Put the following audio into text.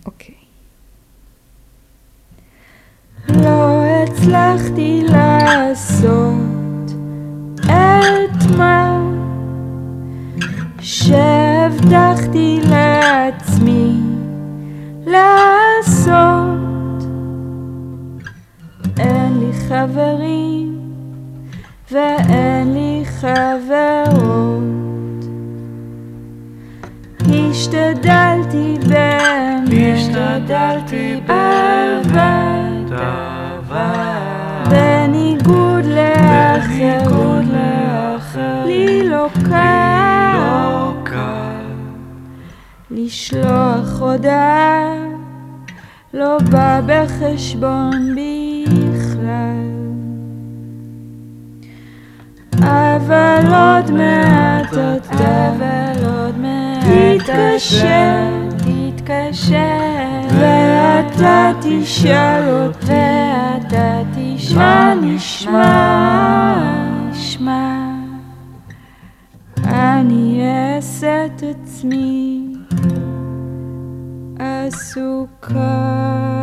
אוקיי. לא הצלחתי לעשות את מה שהבטחתי לעצמי לעשות. אין לי חברים ואין לי חברות. השתדלתי באמת, בניגוד לאחרים, לי לא קל לשלוח הודעה, לא בא בחשבון בכלל. אבל עוד מעט תתקשר ואתה תשאל אותי מה נשמע. אני אעשה את עצמי עסוקה.